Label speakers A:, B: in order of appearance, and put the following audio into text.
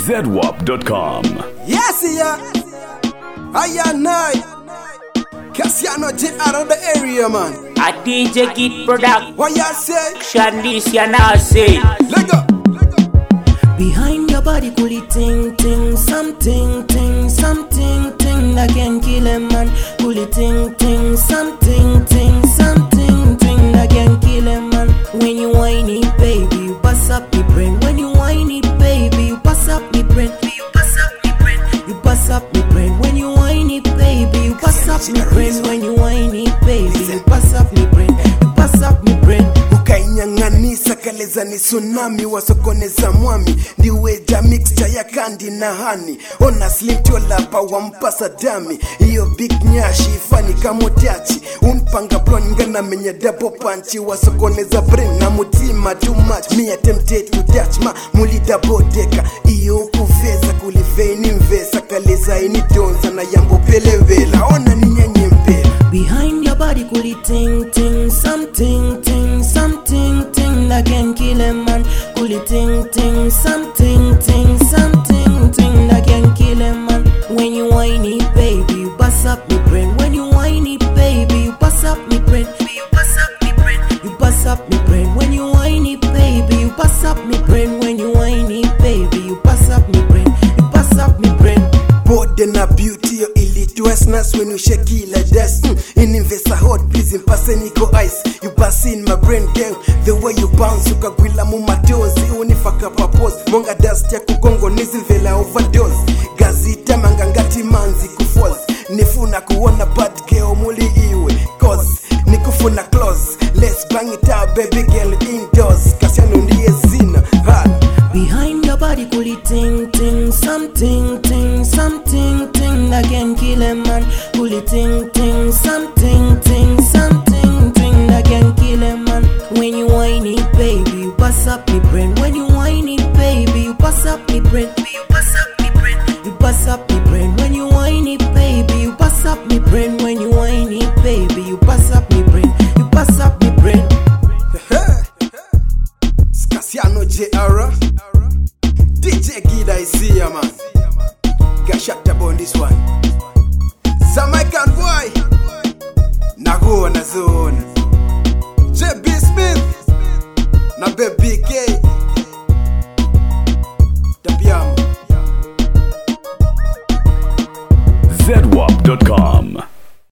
A: ZWAP.com.
B: Yes, yeah. I am night. Cassiano J out of the area, man.
C: A DJ Kid Product.
B: What you say?
C: Shandis ya now say.
B: Let go.
D: Behind your body, cool it ting ting, something ting, something ting that can kill a man. Cool it ting ting, something ting, something ting that can kill a man. When you whine it, baby, you bust up me brain. When you whine it, baby, you bust up me brain. You bust up me brain. You bust up me brain. When you whine it, baby, you bust up me brain. When you whine it, baby, you bust up me brain. You bust up me brain.
B: Ukainyang'anisa kaleza ni tsunami wasokoneza mwami ndiweja mixture ya kandi na hani ona slim tolapa wampasa dami iyo big nyashi ifani kamotachi unpanga blon ngana menya double punch wasokoneza brain na mutima too much me attempted to touch ma muli double decker iyo kuveza kulifeni mvesa kaleza ini donza na yambo pelevela ona ni nyenye mpela.
D: Behind your body cool it ting ting, something ting, something ting that can kill a man. Cool it ting ting, something ting, something ting that can kill a man. When you whine it, baby, you bust up me brain. When you whine it, baby, you bust up me brain. You bust up me brain. You bust up me brain. When you whine it, baby, you bust up me brain. When you whine it, baby, you bust up me brain. You bust up me brain.
B: Bode na beauty yo illitwessness when you shake like this. In invest a hot please in paseniko ice. You pass in my brain gang. The way you bounce ukagwila mu matozi unifaka papos. Monga dust ya kukongo nizimvela overdose. Gazita mangangati manzi kufoz. Nifuna kuona bad girl muli iwe. Cause nikufuna close. Let's bang it out baby girl indoors. Cassiano ndiye zina hard.
D: Behind your body cool it ting ting, something ting, something ting that can kill a man. Cool it ting ting, something ting, something ting that can kill a man. When you whine it, baby, you bust up me brain. When you whine it, baby, you bust up me brain. You bust up me brain. You bust up me brain. When you whine it, baby, you bust up me brain. When you whine it, baby, you bust up me brain. You bust up me brain.
B: Cassiano J.R. DJ Kid, I see ya, man. Get shut up on this one. Jamaican boy. Nago na zone. JB Smith. Na Baby K. Tapiamo.
A: ZWAP.com.